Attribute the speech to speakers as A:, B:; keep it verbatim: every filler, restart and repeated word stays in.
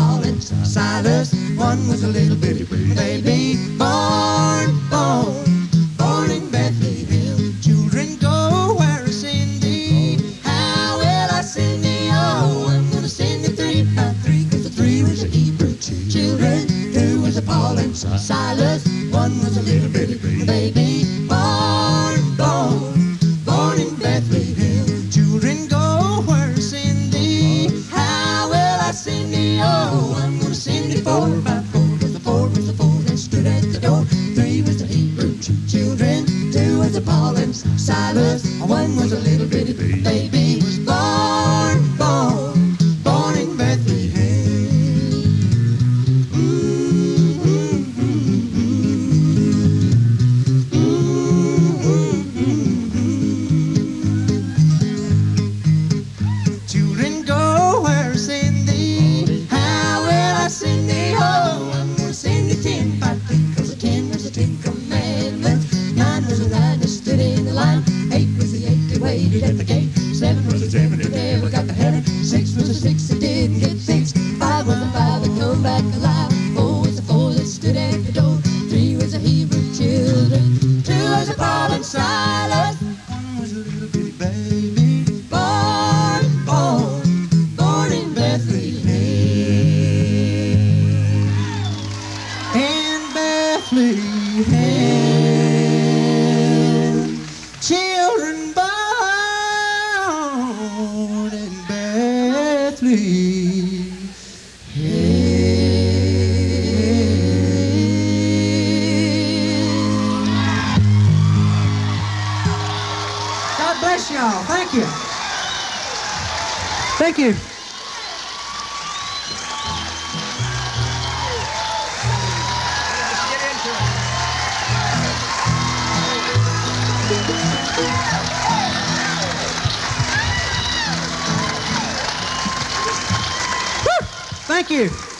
A: Paul and Silas. One was a little bitty baby, born, born, born in Bethlehem. Children go where is Cindy? How will I send thee? Oh, I'm gonna send thee three by three, 'cause the three was the Hebrew children. Two was a Paul and Silas. One was a little bitty baby, born, born, born in Bethlehem. Children go where is Cindy? How will I send thee? Oh, I'm gonna send thee four by four, 'cause the four was the four that stood at the door. Three was the Hebrew children. Two was a Paul and Silas. One was a little bitty baby, was born, born, born in Bethlehem. Children go where Cindy? How will I send thee? Oh, I'm gonna send thee ten by three, 'cause the ten was the Ten Commandments. Nine was the nine that stood in the line. Eight was the eight that waited at the gate. Seven was the seven that never got to heaven. Six was the six that didn't get fixed. Five was the five that come back alive. Four was the four that stood at the door. Three was the Hebrew children. Two was the Paul and Silas. One was a little bitty baby, born, born, born in Bethlehem. In Bethlehem, children born in Bethlehem. God bless y'all. Thank you. Thank you. Woo! Thank you.